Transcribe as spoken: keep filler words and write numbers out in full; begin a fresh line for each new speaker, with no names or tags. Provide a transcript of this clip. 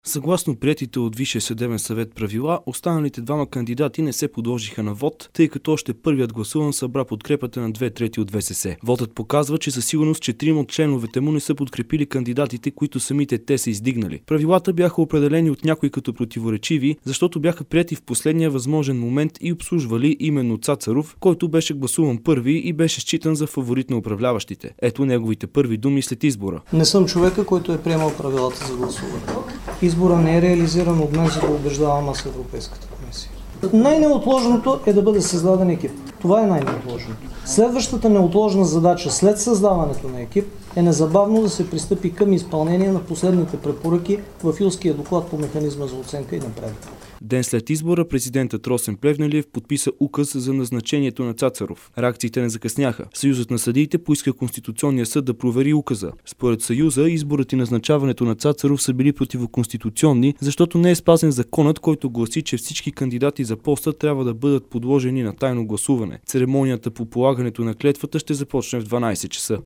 Съгласно приетите от Висшия съдебен съвет правила, останалите двама кандидати не се подложиха на вод, тъй като още първият гласуван събра подкрепата на две трети от ВСС. Вотът показва, че със сигурност четирима от членовете му не са подкрепили кандидатите, които самите те са издигнали. Правилата бяха определени от някои като противоречиви, защото бяха приети в последния възможен момент и обслужвали именно Цацаров, който беше гласуван първи и беше считан за фаворит на управляващите. Ето неговите първи думи след избора.
Не съм човека, който е приемал правилата за гласуване. Избора не е реализиран от мен, за да убеждавам аз Европейската комисия. Най-неотложното е да бъде създаден екип. Това е най-неотложното. Следващата неотложна задача след създаването на екип е незабавно да се пристъпи към изпълнение на последните препоръки в Илския доклад по механизма за оценка и напредък.
Ден след избора президентът Росен Плевнелиев подписа указ за назначението на Цацаров. Реакциите не закъсняха. Съюзът на съдиите поиска Конституционния съд да провери указа. Според Съюза, изборът и назначаването на Цацаров са били противоконституционни, защото не е спазен законът, който гласи, че всички кандидати за поста трябва да бъдат подложени на тайно гласуване. Церемонията по полагането на клетвата ще започне в дванайсет часа.